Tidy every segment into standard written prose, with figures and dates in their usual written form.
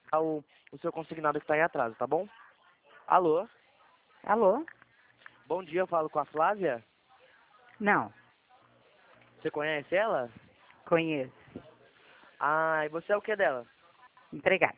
o seu consignado que está em atraso, tá bom? Alô? Alô? Bom dia, eu falo com a Flávia. Não, Você conhece ela? conheço. Ah, e você é o que dela? Empregada.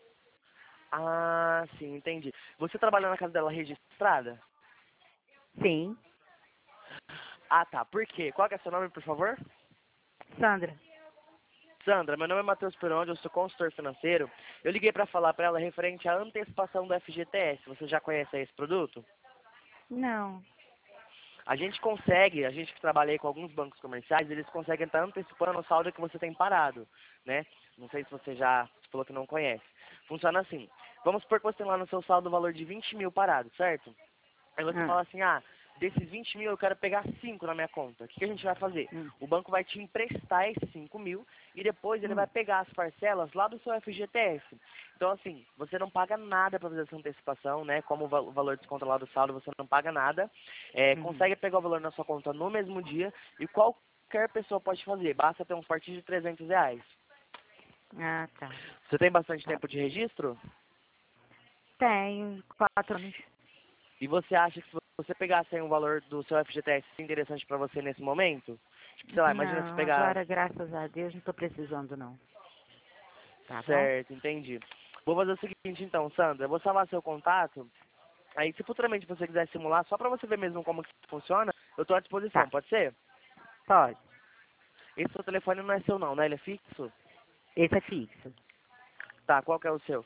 Ah, sim, entendi. Você trabalha na casa dela registrada? Sim. Ah, tá. Por quê? Qual que é seu nome, por favor? Sandra. Sandra, meu nome é Matheus Peronde, eu sou consultor financeiro. Eu liguei para falar para ela referente à antecipação do FGTS. Você já conhece esse produto? Não. A gente consegue, a gente que trabalha aí com alguns bancos comerciais, eles conseguem estar antecipando o saldo que você tem parado, né? Não sei se você já falou que não conhece. Funciona assim. Vamos supor que você tem lá no seu saldo o valor de 20 mil parado, certo? Aí você Ah, fala assim, ah, desses 20 mil eu quero pegar 5 na minha conta. O que a gente vai fazer? hum, O banco vai te emprestar esses 5 mil e depois ele vai hum, pegar as parcelas lá do seu FGTS. Então, assim, você não paga nada para fazer essa antecipação, né? Como o valor descontrolado do saldo, você não paga nada. uhum. Consegue pegar o valor na sua conta no mesmo dia e qualquer pessoa pode fazer. Basta ter um forte de R$ 300. Ah, tá. Você tem bastante Tá. tempo de registro? Tenho 4 anos. E você acha que se você pegasse aí um valor do seu FGTS interessante para você nesse momento? Tipo, sei lá, imagina você Não, pegar... agora, graças a Deus, não tô precisando, não. Tá bom? Certo, entendi. Vou fazer o seguinte então, Sandra, eu vou salvar seu contato. Aí se futuramente você quiser simular, só para você ver mesmo como que funciona, eu estou à disposição, Tá. pode ser? Pode. Esse seu telefone não é seu não, né? Ele é fixo? Esse é fixo. Tá, qual que é o seu?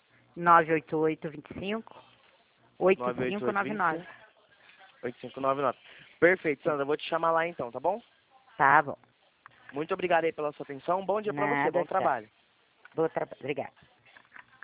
988 25 8599. 98825-8599. Perfeito, Sandra, eu vou te chamar lá então, tá bom? Tá bom. Muito obrigado aí pela sua atenção, bom dia para você, Nada, bom tchau. trabalho. Boa trabalho. Obrigada.